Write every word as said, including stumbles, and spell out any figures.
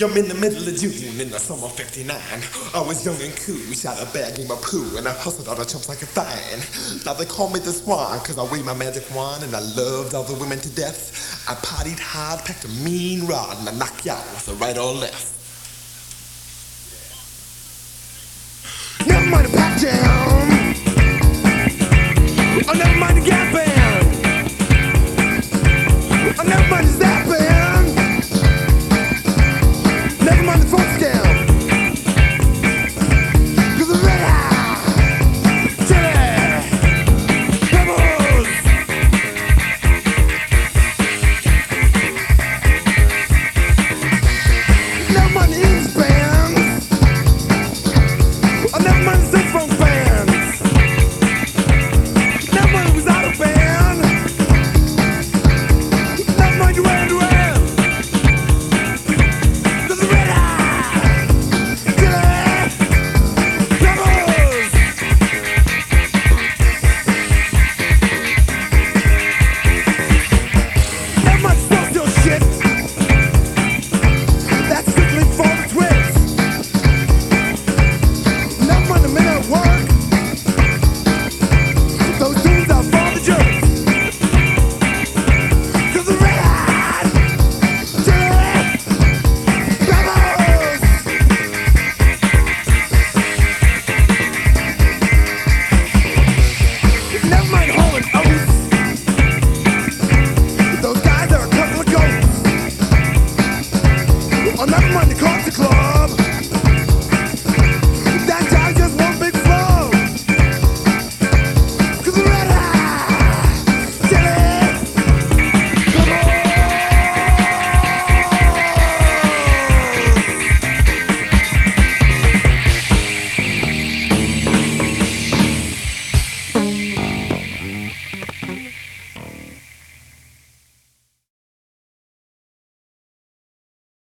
I'm in the middle of June in the summer of fifty-nine. I was young and cool, shot a bag in my poo, and I hustled all the chumps like a fine. Now they call me the Swan, cause I wave my magic wand, and I loved all the women to death. I partied hard, packed a mean rod, and I knocked you out with a right or left. Never mind the pack down. Oh, never mind.